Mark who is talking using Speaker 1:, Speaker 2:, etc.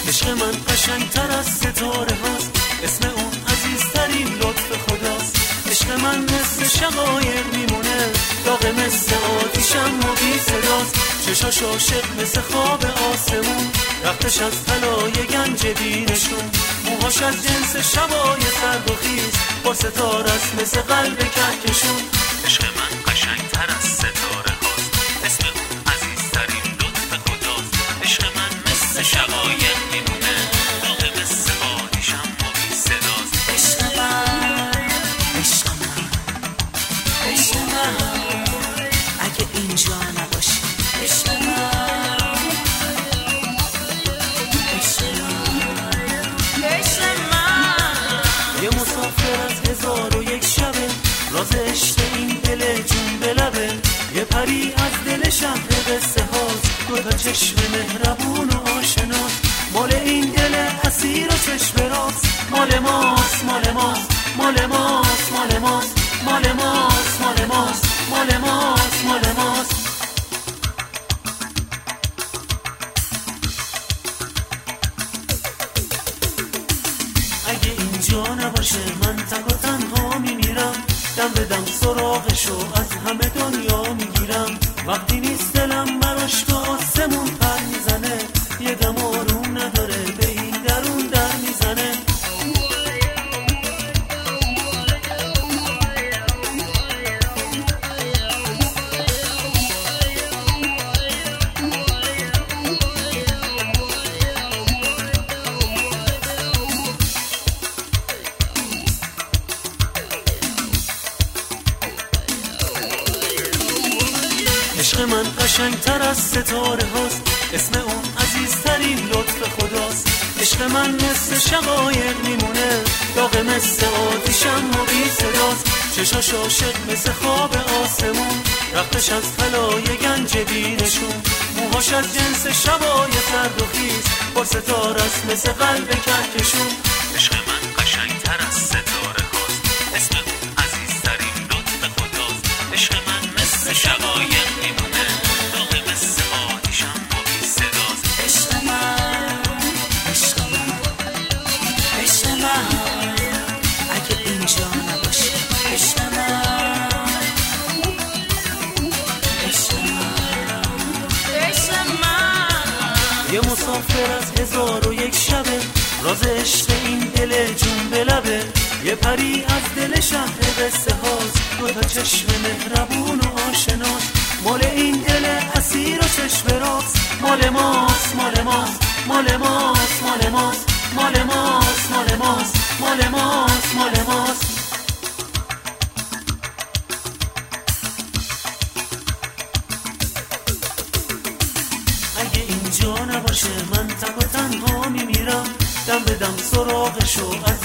Speaker 1: عشق من قشنگتر از ستاره هاست، اسم اون عزیزترین لطف خداست. عشق من مثل شقایق میمونه، داغ مثل آتیشم و بی صداست. چشاش عاشق مثل خواب آسمون، رختش از طلای گنج دینشون. موهاش از جنس شبای سرد و خیز، با ستاره است مثل قلب کهکشون. عشق من قشنگتر از ستاره هاست، اسم اون عزیزترین لطف خداست. عشق من مثل شقایق میمونه، داغ مثل آتیشم و بی صداست. عشق من، عشق من، عشق من، اگه اینجا نباشی عشق من، عشق من، عشق من. یه مسافر از 1001 شبه، راز عشق این دل جون به لبه. یه پری از دل شهر قصه هاست، دوتا چشم مهربون و آشناست. مال این دل اسیر و چشم راست، مال ماست، مال ماست، مال ماست، مال ماست، مال ماست، مال ماست، مال ماست، مال ماست. اگه اینجا نباشه من تک و تنها میمیرم، دم به دم سراغشو از همه دنیا میگیرم. وقتی نیست دلم براش به آسمون پر میزنه، یه دم آروم نداره به این درون در میزنه. عشق من قشنگتر از ستاره هاست، اسم اون عزیزترین لطف خداست. عشق من مثل شقایق میمونه، داغ مثل آتیشم و بی صداست. چشاش عاشق مثل خواب آسمون، رختش از طلای گنج دینشون. موهاش از جنس شبای سرد و خیز، با ستاره است مثل قلب کهکشون. عشق من قشنگتر از ستاره هاست، اسم اون عزیزترین لطف خداست. عشق من مثل شقایق میمونه، داغ مثل آتیشم و بی صداست. عشق من، عشق من، عشق من، اگه اینجا نباشی عشق من، عشق من، عشق من. یه مسافر از 1001 شبه، راز عشق این دل جون به لبه. یه پری از دل شهر قصه هاست، دوتا چشم مهربون و آشناست. مال این دل اسیر و چشم راست، مال ماست، مال ماست، مال ماست، مال ماست، مال ماست، مال ماست، مال ماست، مال ماست. اگه اینجا نباشه من تک و تنها میمیرم، دم به دم سراغشو از